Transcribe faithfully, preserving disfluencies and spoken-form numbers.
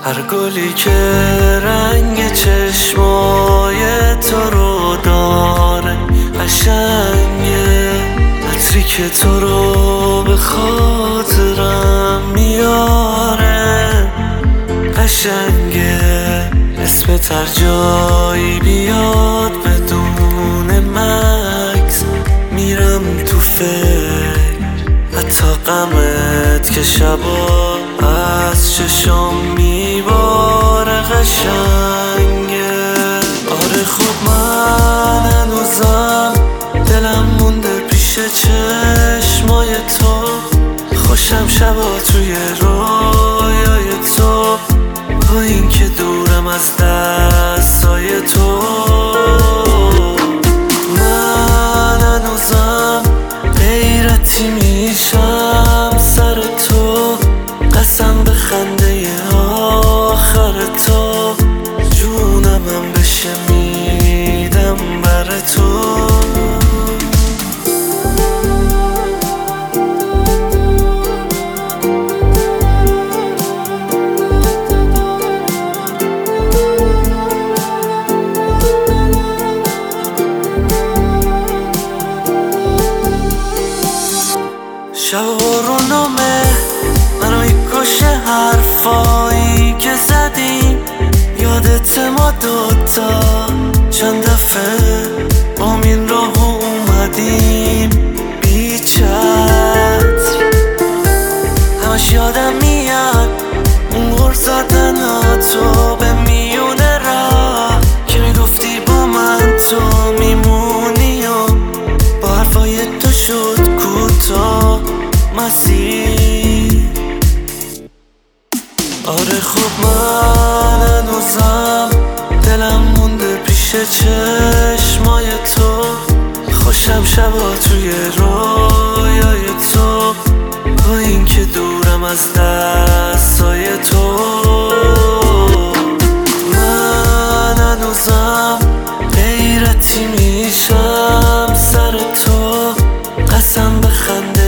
هر گلی که رنگ چشمای تو رو داره قشنگه، عطری که تو رو به خاطرم میاره قشنگه. اسمت هر جایی بیاد بدون مکس میرم تو فکر، حتی غمت که شبا از چشم میباره قشنگه. آره خب من هنوزم دلم مونده پیش چشمای تو، خوشم شبا توی رویای تو، با این که دورم از دستای تو. من هنوزم غیرتی میشم سر تو، قسم به خنده آخر تو، جونمم بشه میدم بر تو. شب بارونامه منو میکشه حرفایی که زدیم، یادت ما دوتا چند دفعه با این راه اومدیم بی چتر. همش یادم میاد اون غر زدن تو به میونه راه، که میگفتی با من تو میمونی و با حرفای تو شد کوتاه مسیر. آره خب من هنوزم دلم مونده پیش چشمای تو، خوشم شبا توی رویای تو، با این که دورم از دستای تو. من هنوزم غیرتی میشم سر تو، قسم به خنده